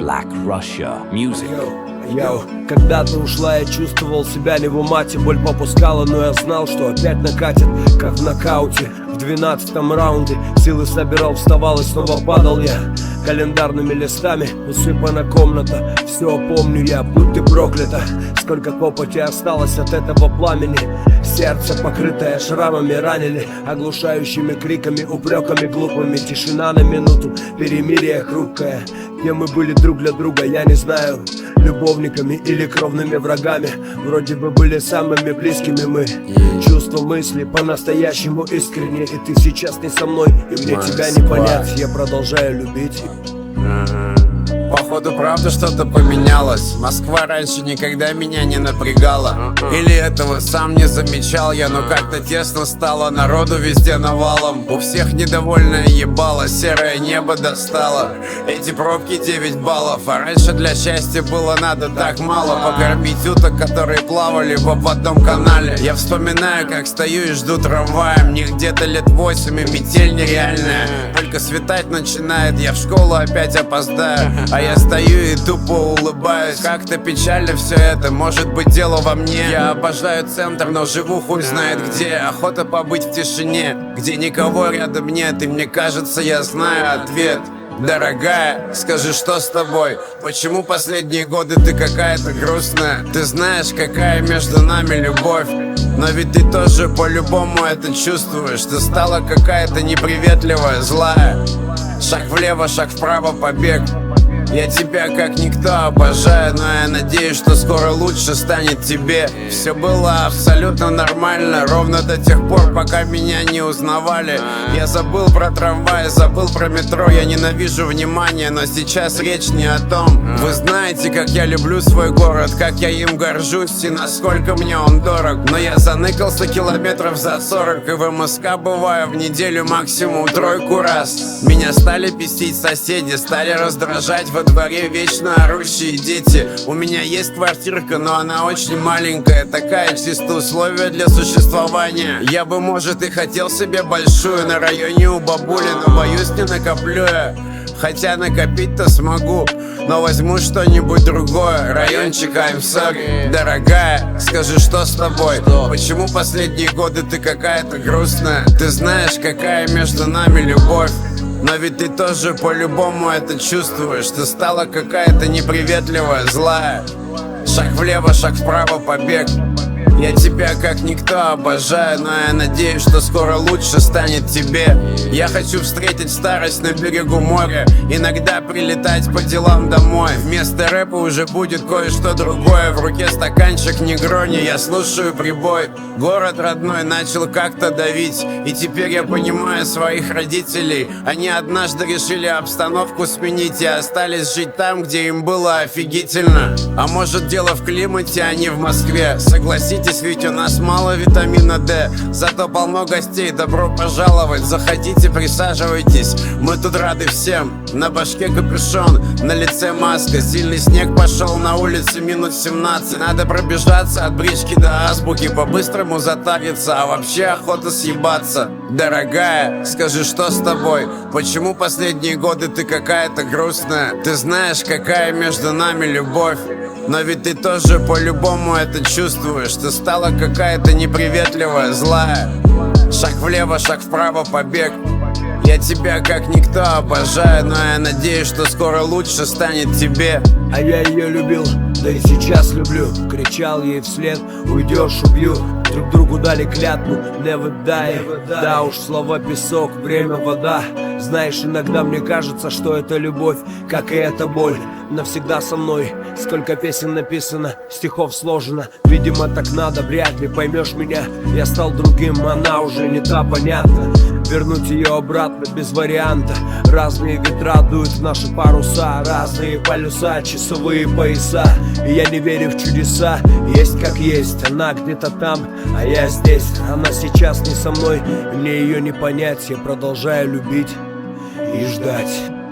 Black Russia Music. Когда-то ушла, я чувствовал себя не в умате. Боль попускала, но я знал, что опять накатит, как в нокауте. В 12-м раунде силы собирал, вставал и снова падал я. Календарными листами усыпана комната. Все помню я, будь ты проклята. Сколько копоти осталось от этого пламени. Сердце, покрытое шрамами, ранили оглушающими криками, упреками глупыми. Тишина на минуту, перемирие хрупкое. Кем мы были друг для друга, я не знаю. Любовниками или кровными врагами. Вроде бы были самыми близкими мы. Чувства, мысли по-настоящему искренне. И ты сейчас не со мной, и мне тебя не понять. Я продолжаю любить. Походу, правда, что-то поменялось. Москва раньше никогда меня не напрягала. Или этого сам не замечал я, но как-то тесно стало. Народу везде навалом. У всех недовольное ебало, серое небо достало. Эти пробки 9 баллов. А раньше для счастья было надо так мало. Покормить уток, которые плавали в обводном канале. Я вспоминаю, как стою и жду трамвая. Мне где-то лет 8 и метель нереальная. Только светать начинает, я в школу опять опоздаю. А я стою и тупо улыбаюсь. Как-то печально все это, может быть дело во мне. Я обожаю центр, но живу хуй знает где. Охота побыть в тишине, где никого рядом нет. И мне кажется, я знаю ответ. Дорогая, скажи, что с тобой? Почему последние годы ты какая-то грустная? Ты знаешь, какая между нами любовь. Но ведь ты тоже по-любому это чувствуешь. Ты стала какая-то неприветливая, злая. Шаг влево, шаг вправо, побег. Я тебя как никто обожаю, но я надеюсь, что скоро лучше станет тебе. Все было абсолютно нормально, ровно до тех пор, пока меня не узнавали. Я забыл про трамвай, забыл про метро. Я ненавижу внимание, но сейчас речь не о том. Вы знаете, как я люблю свой город, как я им горжусь и насколько мне он дорог. Но я заныкался километров за 40, и в МСК бываю в неделю максимум 3 раз. Меня стали пестить соседи, стали раздражать во дворе вечно орущие дети. У меня есть квартирка, но она очень маленькая. Такая чисто условия для существования. Я бы, может, и хотел себе большую на районе у бабули, но боюсь, не накоплю я. Хотя накопить-то смогу, но возьму что-нибудь другое. Райончик, I'm sorry. Дорогая, скажи, что с тобой? Почему последние годы ты какая-то грустная? Ты знаешь, какая между нами любовь. Но ведь ты тоже по-любому это чувствуешь. Ты стала какая-то неприветливая, злая. Шаг влево, шаг вправо, побег. Я тебя как никто обожаю, но я надеюсь, что скоро лучше станет тебе. Я хочу встретить старость на берегу моря, иногда прилетать по делам домой. Вместо рэпа уже будет кое-что другое. В руке стаканчик негрони, я слушаю прибой. Город родной начал как-то давить, и теперь я понимаю своих родителей. Они однажды решили обстановку сменить и остались жить там, где им было офигительно. А может, дело в климате, а не в Москве. Согласитесь, ведь у нас мало витамина D, зато полно гостей, добро пожаловать. Заходите, присаживайтесь, мы тут рады всем. На башке капюшон, на лице маска. Сильный снег пошел, на улице минус 17. Надо пробежаться от брички до азбуки, по-быстрому затариться, а вообще охота съебаться. Дорогая, скажи, что с тобой? Почему последние годы ты какая-то грустная? Ты знаешь, какая между нами любовь. Но ведь ты тоже по-любому это чувствуешь. Ты стала какая-то неприветливая, злая. Шаг влево, шаг вправо, побег. Я тебя как никто обожаю, но я надеюсь, что скоро лучше станет тебе. А я ее любил, да и сейчас люблю. Кричал ей вслед, уйдешь, убью. Друг другу дали клятву, never die. Да уж, слова песок, время вода. Знаешь, иногда мне кажется, что это любовь, как и эта боль, навсегда со мной. Сколько песен написано, стихов сложено. Видимо, так надо, вряд ли поймешь меня. Я стал другим, она уже не та, понятно. Вернуть ее обратно без варианта. Разные ветра дуют в наши паруса, разные полюса, часовые пояса. И я не верю в чудеса, есть как есть. Она где-то там, а я здесь. Она сейчас не со мной, и мне ее не понять. Я продолжаю любить и ждать.